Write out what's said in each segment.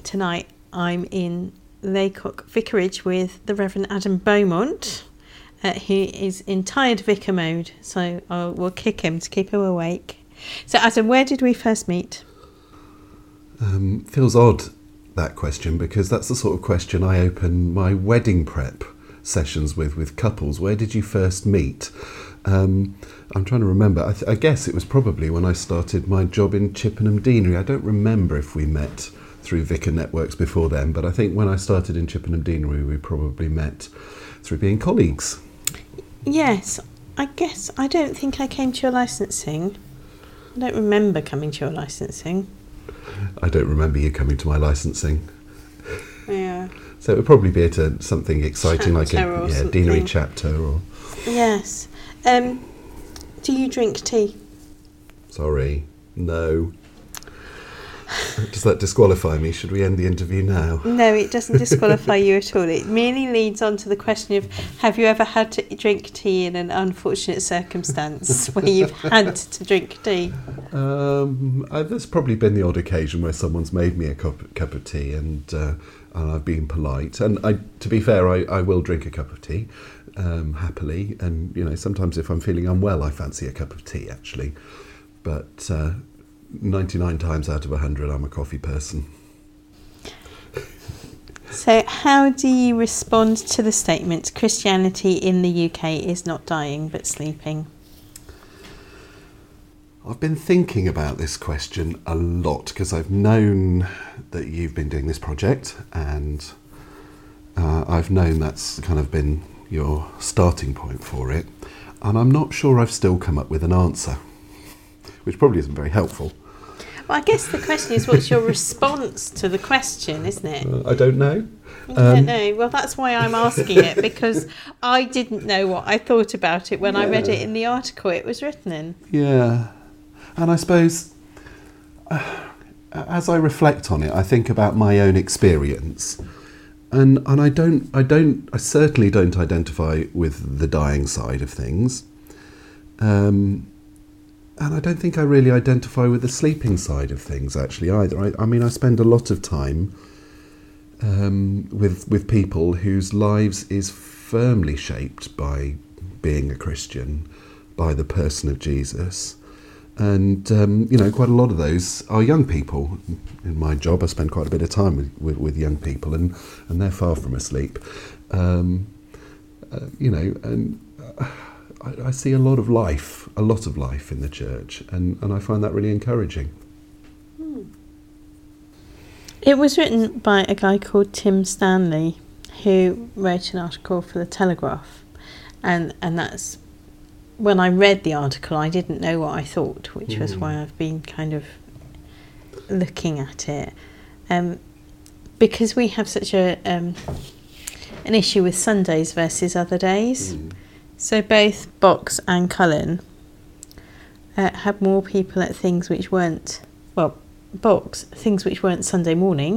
tonight I'm in Laycock Vicarage with the Reverend Adam Beaumont, who is in tired vicar mode, so we'll kick him to keep him awake. So Adam, where did we first meet? Feels odd, that question, because that's the sort of question I open my wedding prep sessions with couples. Where did you first meet? I'm trying to remember. I guess it was probably when I started my job in Chippenham Deanery. I don't remember if we met through Vicar Networks before then, but I think when I started in Chippenham Deanery we probably met through being colleagues. Yes, I guess. I don't think I came to your licensing. I don't remember coming to your licensing. I don't remember you coming to my licensing. Yeah. So it would probably be at something exciting chapter like a something. deanery chapter or... Yes. Do you drink tea? Sorry, no. Does that disqualify me? Should we end the interview now? No, it doesn't disqualify you at all. It merely leads on to the question of, have you ever had to drink tea in an unfortunate circumstance where you've had to drink tea? There's probably been the odd occasion where someone's made me a cup of tea and I've been polite. And to be fair, I will drink a cup of tea happily. And, you know, sometimes if I'm feeling unwell, I fancy a cup of tea, actually. But 99 times out of 100, I'm a coffee person. So how do you respond to the statement, Christianity in the UK is not dying but sleeping? I've been thinking about this question a lot because I've known that you've been doing this project and I've known that's kind of been your starting point for it. And I'm not sure I've still come up with an answer, which probably isn't very helpful. Well, I guess the question is, what's your response to the question, isn't it? I don't know. You don't know. Well, that's why I'm asking it, because I didn't know what I thought about it when I read it in the article it was written in. Yeah. And I suppose, as I reflect on it, I think about my own experience. And I certainly don't identify with the dying side of things. And I don't think I really identify with the sleeping side of things, actually, either. I mean, I spend a lot of time with people whose lives is firmly shaped by being a Christian, by the person of Jesus. And, you know, quite a lot of those are young people. In my job, I spend quite a bit of time with young people, and they're far from asleep. You know, and... I see a lot of life in the church, and I find that really encouraging. It was written by a guy called Tim Stanley, who wrote an article for The Telegraph, and that's, when I read the article, I didn't know what I thought, which was why I've been kind of looking at it. Because we have such an issue with Sundays versus other days. So both Box and Cullen had more people at things which weren't, well, Box, things which weren't Sunday morning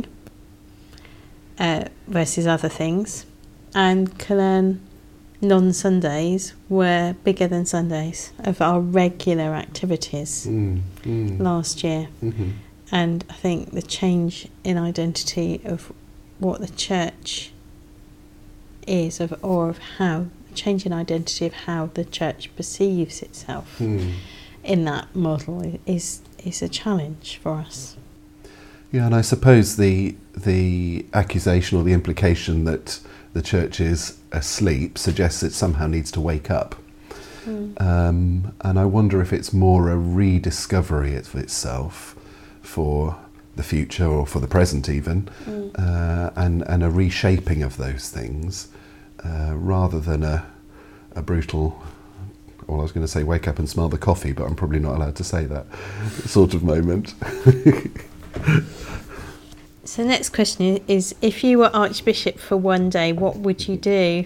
versus other things, and Cullen, non-Sundays were bigger than Sundays of our regular activities last year. And I think the change in identity of what the church is, or of how, change in identity of how the church perceives itself in that model is a challenge for us. Yeah, and I suppose the accusation or the implication that the church is asleep suggests it somehow needs to wake up. And I wonder if it's more a rediscovery of itself for the future or for the present even, and a reshaping of those things, rather than a brutal, well, I was going to say wake up and smell the coffee, but I'm probably not allowed to say that sort of moment. So the next question is, if you were Archbishop for one day, what would you do?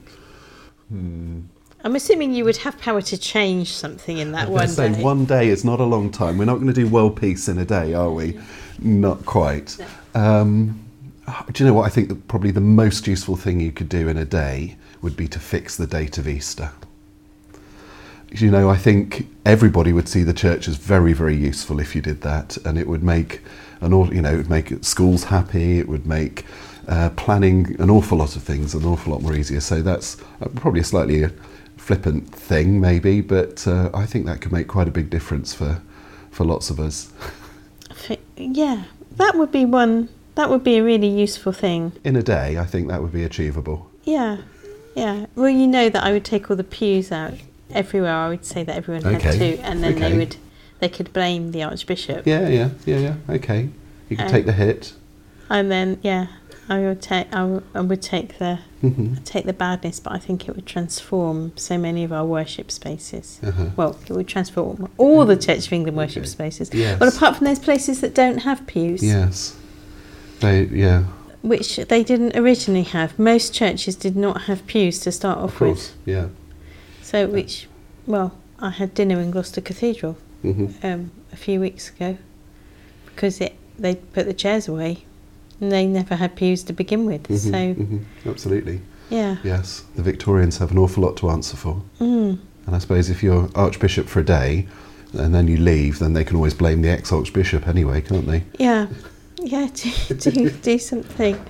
I'm assuming you would have power to change something in that one day. One day is not a long time. We're not going to do world peace in a day, are we? Not quite. No. Do you know what? I think that probably the most useful thing you could do in a day would be to fix the date of Easter. you know, I think everybody would see the church as very, very useful if you did that, and it would make it would make schools happy. It would make planning an awful lot of things an awful lot more easier. So that's probably a slightly flippant thing, maybe, but I think that could make quite a big difference for lots of us. Yeah, that would be one. That would be a really useful thing. In a day, I think that would be achievable. Yeah. Well, you know that I would take all the pews out everywhere. I would say that everyone had to, and then they could blame the Archbishop. Yeah. Okay, you could take the hit. And then I would take the take the badness, but I think it would transform so many of our worship spaces. Well, it would transform all the Church of England worship spaces. Yes. But apart from those places that don't have pews. Yes. Which they didn't originally have. Most churches did not have pews to start off with. Yeah. So, I had dinner in Gloucester Cathedral a few weeks ago because they put the chairs away and they never had pews to begin with. Absolutely. Yeah. Yes, the Victorians have an awful lot to answer for. And I suppose if you're Archbishop for a day and then you leave, then they can always blame the ex-Archbishop anyway, can't they? Yeah. Do something.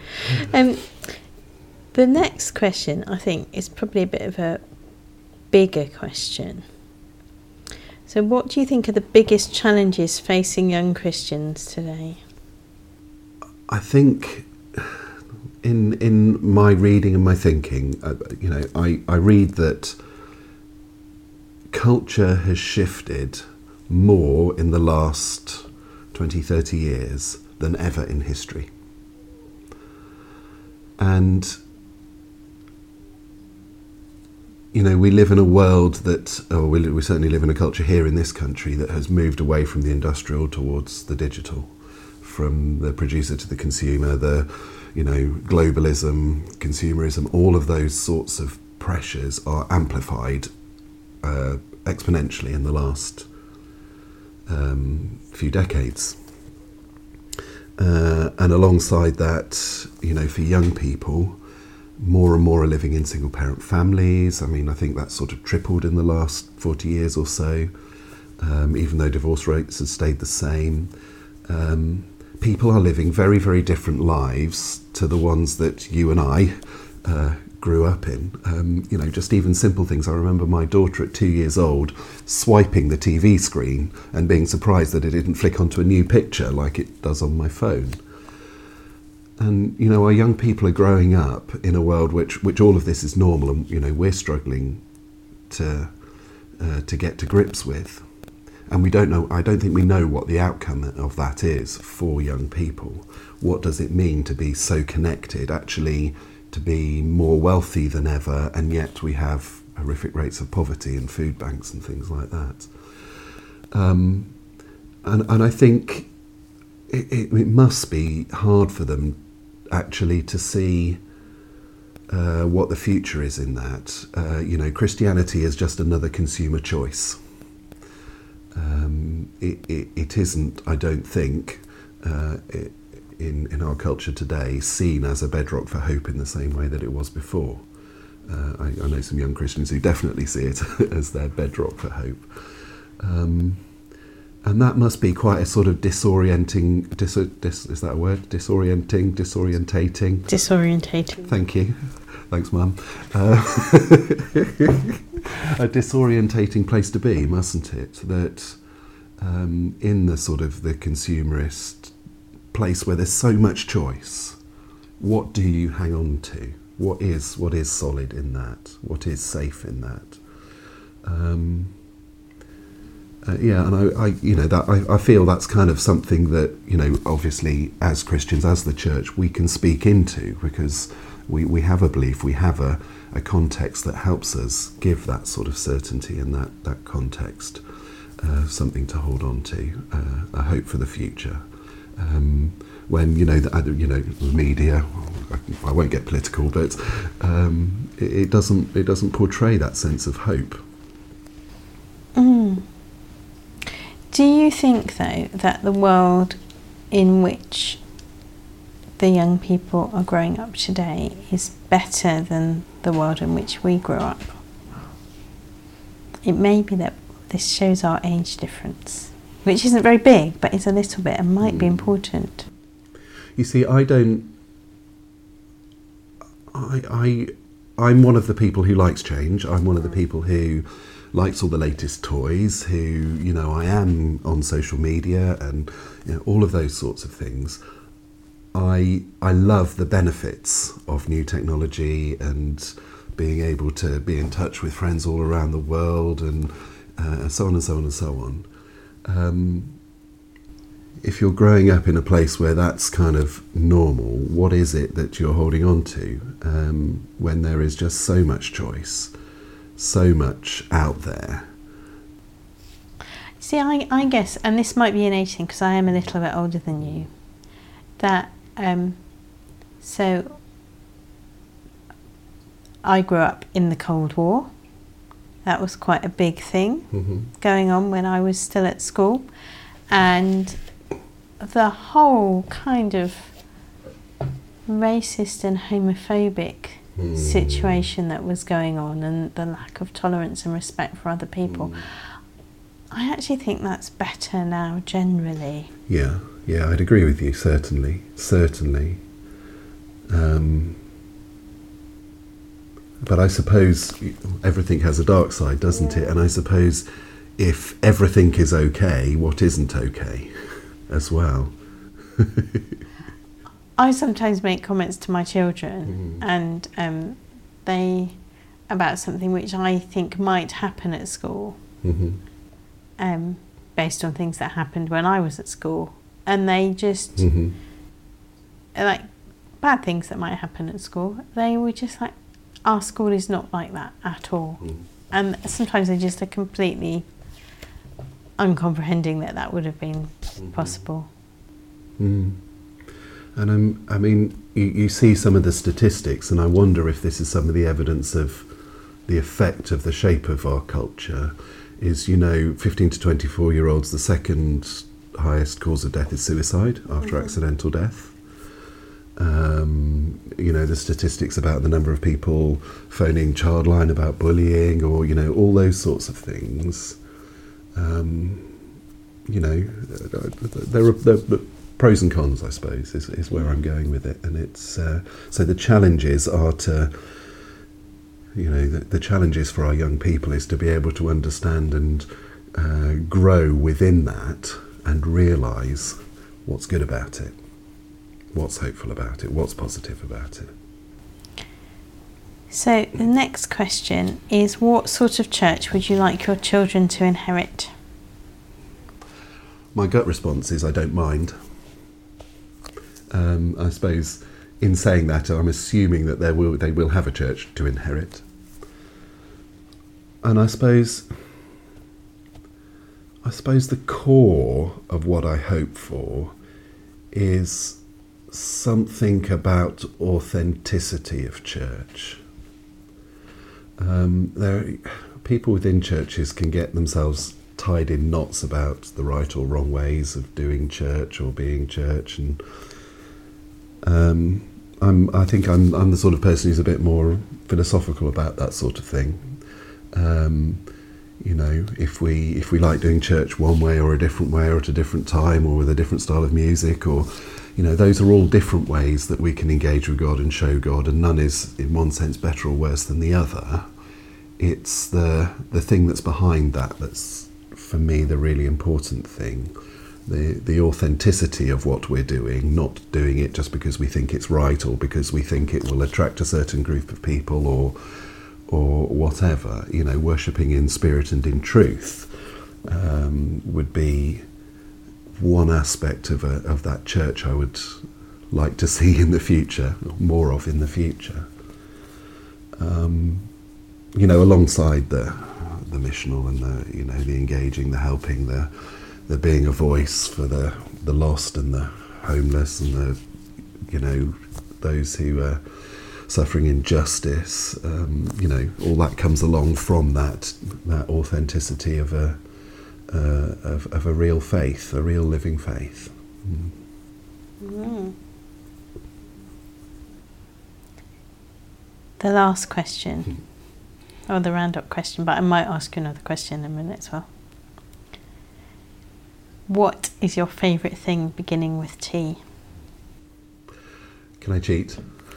The next question, I think, is probably a bit of a bigger question. So what do you think are the biggest challenges facing young Christians today? I think in my reading and my thinking, I read that culture has shifted more in the last 20, 30 years than ever in history. And, we live in a world we certainly live in a culture here in this country that has moved away from the industrial towards the digital, from the producer to the consumer, globalism, consumerism, all of those sorts of pressures are amplified exponentially in the last few decades. And alongside that, for young people, more and more are living in single-parent families. I mean, I think that's sort of tripled in the last 40 years or so, even though divorce rates have stayed the same. People are living very, very different lives to the ones that you and I grew up in. Just even simple things. I remember my daughter at 2 years old swiping the TV screen and being surprised that it didn't flick onto a new picture like it does on my phone. And, our young people are growing up in a world which all of this is normal, and, we're struggling to get to grips with. And I don't think we know what the outcome of that is for young people. What does it mean to be so connected, actually to be more wealthy than ever, and yet we have horrific rates of poverty and food banks and things like that. And I think it must be hard for them actually to see what the future is in that. Christianity is just another consumer choice. It isn't, I don't think, in our culture today, seen as a bedrock for hope in the same way that it was before. I know some young Christians who definitely see it as their bedrock for hope. And that must be quite a sort of disorienting, is that a word? Disorientating? Disorientating. Thank you. Thanks, Mum. A disorientating place to be, mustn't it? That in the sort of the consumerist place where there's so much choice, what do you hang on to? What is solid in that? What is safe in that? And I feel that's kind of something that, obviously as Christians, as the church, we can speak into, because we have a belief, we have a context that helps us give that sort of certainty and that context, something to hold on to, a hope for the future. When the media, I won't get political, but it doesn't portray that sense of hope. Do you think, though, that the world in which the young people are growing up today is better than the world in which we grew up? it may be that this shows our age difference, which isn't very big, but it's a little bit and might be important. You see, I'm one of the people who likes change. I'm one of the people who likes all the latest toys, who, you know, I am on social media and, you know, all of those sorts of things. I love the benefits of new technology and being able to be in touch with friends all around the world and so on and so on and so on. If you're growing up in a place where that's kind of normal, what is it that you're holding on to when there is just so much choice, so much out there? See, I guess, and this might be an age thing because I am a little bit older than you, that so I grew up in the Cold War. That was quite a big thing going on when I was still at school, and the whole kind of racist and homophobic situation that was going on and the lack of tolerance and respect for other people. I actually think that's better now generally. Yeah, I'd agree with you, certainly. But I suppose everything has a dark side, doesn't it? And I suppose if everything is okay, what isn't okay as well? I sometimes make comments to my children and they about something which I think might happen at school based on things that happened when I was at school, and they just like bad things that might happen at school, they were just like, our school is not like that at all. And sometimes they just are completely uncomprehending that would have been possible. And I mean, you see some of the statistics, and I wonder if this is some of the evidence of the effect of the shape of our culture. Is, you know, 15 to 24-year-olds, the second highest cause of death is suicide after accidental death. You know, the statistics about the number of people phoning Childline about bullying, or, you know, all those sorts of things. You know, there are pros and cons, I suppose, is where I'm going with it. And it's so the challenges are to, you know, the challenges for our young people is to be able to understand and grow within that and realise what's good about it, what's hopeful about it, what's positive about it. So the next question is, what sort of church would you like your children to inherit? My gut response is I don't mind. I suppose in saying that, I'm assuming that they will have a church to inherit. And I suppose the core of what I hope for is something about authenticity of church. People within churches can get themselves tied in knots about the right or wrong ways of doing church or being church, and I think I'm the sort of person who's a bit more philosophical about that sort of thing. You know, if we like doing church one way or a different way or at a different time or with a different style of music, or, you know, those are all different ways that we can engage with God and show God, and none is in one sense better or worse than the other. It's the thing that's behind that's, for me, the really important thing. The authenticity of what we're doing, not doing it just because we think it's right or because we think it will attract a certain group of people or whatever. You know, worshipping in spirit and in truth would be one aspect of that church I would like to see in the future, more of in the future. You know, alongside the missional and the, you know, the engaging, the helping, the being a voice for the lost and the homeless and the, you know, those who are suffering injustice. You know, all that comes along from that authenticity of a real faith, a real living faith. The last question. or the round-up question, but I might ask you another question in a minute as well. What is your favourite thing beginning with T? Can I cheat?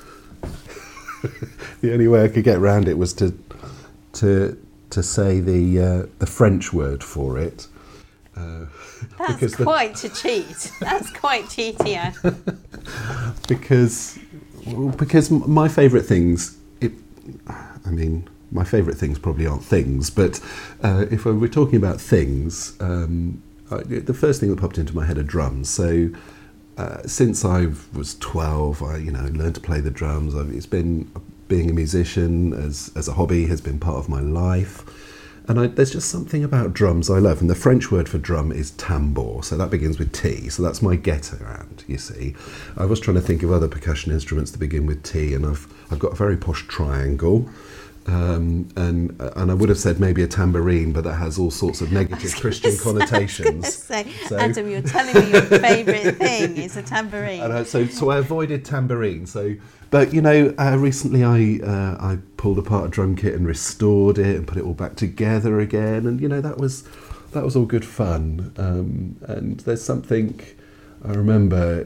The only way I could get around it was to say the French word for it. That's quite a cheat. That's quite cheaty, Ad. because my favourite things, my favourite things probably aren't things, but if we're talking about things, the first thing that popped into my head are drums. So since I was 12, I learned to play the drums. It's been being a musician as a hobby has been part of my life. And there's just something about drums I love. And the French word for drum is tambour. So that begins with T. So that's my get-around, you see. I was trying to think of other percussion instruments that begin with T. And I've got a very posh triangle. And I would have said maybe a tambourine, but that has all sorts of negative Christian connotations. Adam, you're telling me your favourite thing is a tambourine. And so I avoided tambourine. But recently I pulled apart a drum kit and restored it and put it all back together again, and that was all good fun. And there's something I remember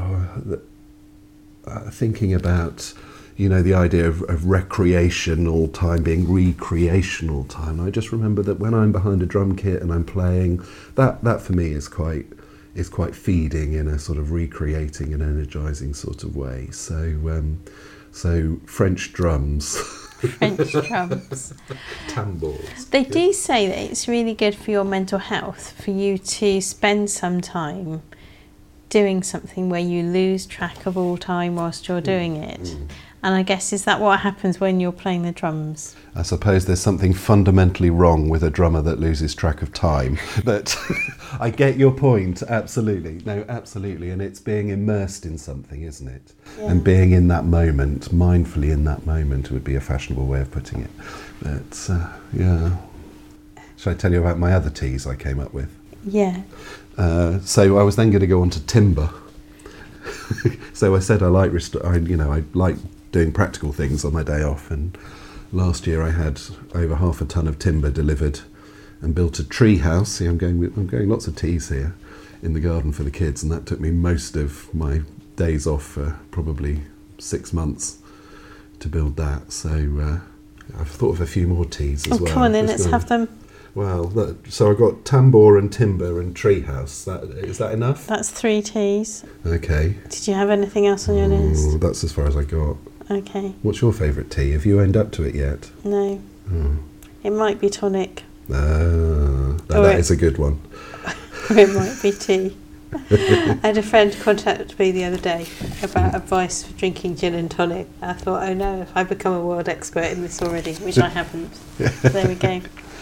thinking about. The idea of recreational time being recreational time. I just remember that when I'm behind a drum kit and I'm playing, that for me is quite feeding in a sort of recreating and energising sort of way. So French drums. French drums. Tambours. They do say that it's really good for your mental health for you to spend some time doing something where you lose track of all time whilst you're doing it. And I guess, is that what happens when you're playing the drums? I suppose there's something fundamentally wrong with a drummer that loses track of time. But I get your point, absolutely. No, absolutely. And it's being immersed in something, isn't it? Yeah. And being in that moment, mindfully in that moment, would be a fashionable way of putting it. But, yeah. Shall I tell you about my other T's I came up with? Yeah. So I was then going to go on to timber. So I said I like doing practical things on my day off, and last year I had over 1/2 a ton of timber delivered and built a tree house. See, I'm going lots of T's here in the garden for the kids, and that took me most of my days off for probably 6 months to build that. So I've thought of a few more T's as well. Come on then, let's have them. Well, so I've got tambour and timber and treehouse. Is that enough? That's 3 T's. Okay. Did you have anything else on your list? That's as far as I got. Okay. What's your favourite tea? Have you owned up to it yet? No. It might be tonic. That is a good one. Or it might be tea. I had a friend contact me the other day about advice for drinking gin and tonic. I thought, oh no, if I become a world expert in this already, which I haven't. There we go.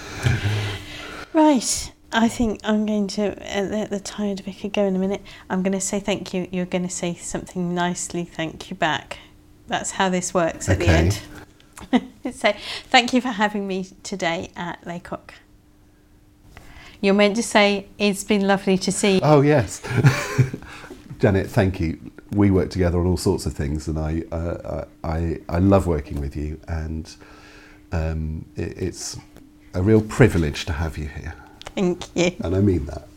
Right. I think I'm going to let the tired vicar go in a minute. I'm going to say thank you. You're going to say something nicely thank you back. That's how this works at the end. So, thank you for having me today at Laycock. You're meant to say, it's been lovely to see you. Oh, yes. Janet, thank you. We work together on all sorts of things, and I love working with you, and it's a real privilege to have you here. Thank you. And I mean that.